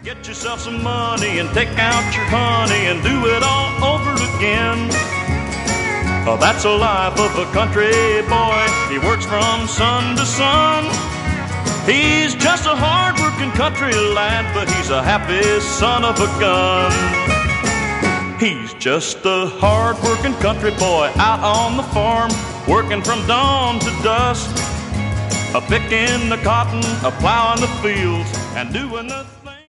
Get yourself some money and take out your honey and do it all over again. That's the life of a country boy. He works from sun to sun. He's just a hard-working country lad, but he's a happy son of a gun. He's just a hard-working country boy out on the farm, working from dawn to dusk, a picking the cotton, a plowing the fields, and doing the